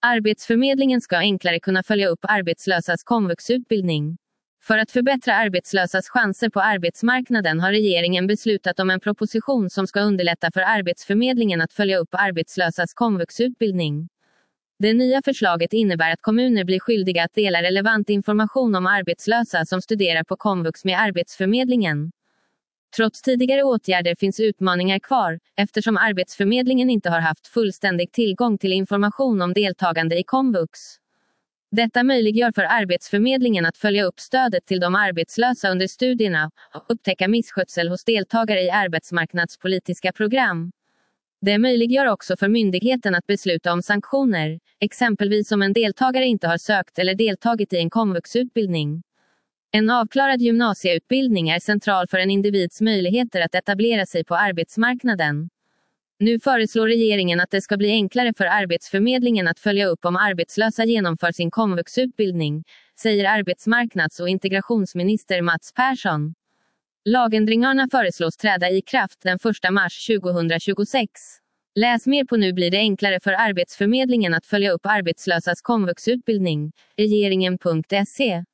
Arbetsförmedlingen ska enklare kunna följa upp arbetslösas komvuxutbildning. För att förbättra arbetslösas chanser på arbetsmarknaden har regeringen beslutat om en proposition som ska underlätta för Arbetsförmedlingen att följa upp arbetslösas komvuxutbildning. Det nya förslaget innebär att kommuner blir skyldiga att dela relevant information om arbetslösa som studerar på komvux med Arbetsförmedlingen. Trots tidigare åtgärder finns utmaningar kvar, eftersom Arbetsförmedlingen inte har haft fullständig tillgång till information om deltagande i komvux. Detta möjliggör för Arbetsförmedlingen att följa upp stödet till de arbetslösa under studierna och upptäcka misskötsel hos deltagare i arbetsmarknadspolitiska program. Det möjliggör också för myndigheten att besluta om sanktioner, exempelvis om en deltagare inte har sökt eller deltagit i en komvuxutbildning. En avklarad gymnasieutbildning är central för en individs möjligheter att etablera sig på arbetsmarknaden. Nu föreslår regeringen att det ska bli enklare för Arbetsförmedlingen att följa upp om arbetslösa genomför sin komvuxutbildning, säger arbetsmarknads- och integrationsminister Mats Persson. Lagändringarna föreslås träda i kraft den 1 mars 2026. Läs mer på Nu blir det enklare för Arbetsförmedlingen att följa upp arbetslösas komvuxutbildning, regeringen.se.